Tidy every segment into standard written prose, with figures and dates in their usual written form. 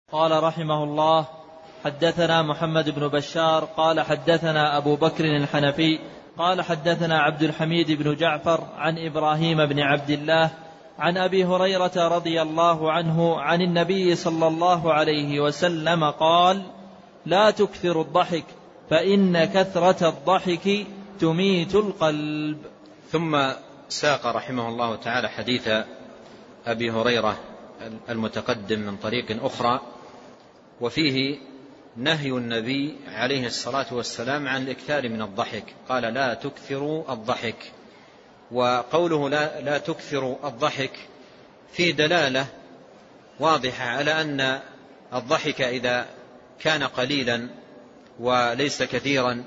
قال رحمه الله: حدثنا محمد بن بشار قال حدثنا أبو بكر الحنفي قال حدثنا عبد الحميد بن جعفر عن إبراهيم بن عبد الله عن أبي هريرة رضي الله عنه عن النبي صلى الله عليه وسلم قال: لا تكثر الضحك فإن كثرة الضحك تميت القلب. ثم ساق رحمه الله تعالى حديث أبي هريرة المتقدم من طريق أخرى، وفيه نهي النبي عليه الصلاة والسلام عن الإكثار من الضحك. قال: لا تكثروا الضحك. وقوله لا تكثروا الضحك في دلالة واضحة على أن الضحك إذا كان قليلا وليس كثيرا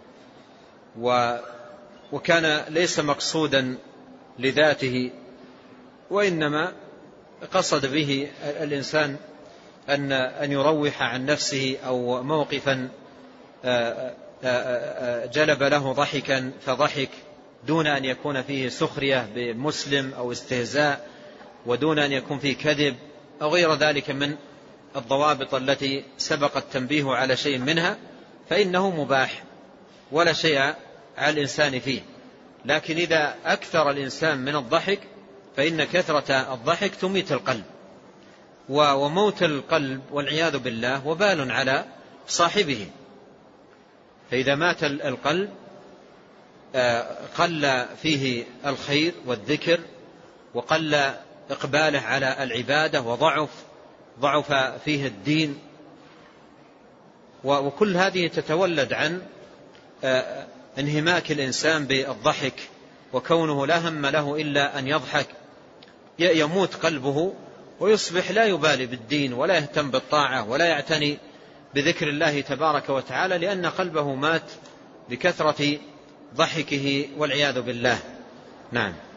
وكان ليس مقصودا لذاته، وإنما قصد به الإنسان أن يروح عن نفسه أو موقفا جلب له ضحكا فضحك، دون أن يكون فيه سخرية بمسلم أو استهزاء، ودون أن يكون فيه كذب أو غير ذلك من الضوابط التي سبق التنبيه على شيء منها، فإنه مباح ولا شيء على الإنسان فيه. لكن إذا أكثر الإنسان من الضحك فإن كثرة الضحك تميت القلب، وموت القلب والعياذ بالله وبال على صاحبه. فإذا مات القلب قل فيه الخير والذكر، وقل إقباله على العبادة، وضعف فيه الدين، وكل هذه تتولد عن انهماك الإنسان بالضحك، وكونه لا هم له إلا أن يضحك. يموت قلبه ويصبح لا يبالي بالدين ولا يهتم بالطاعة ولا يعتني بذكر الله تبارك وتعالى، لأن قلبه مات بكثرة ضحكه والعياذ بالله. نعم.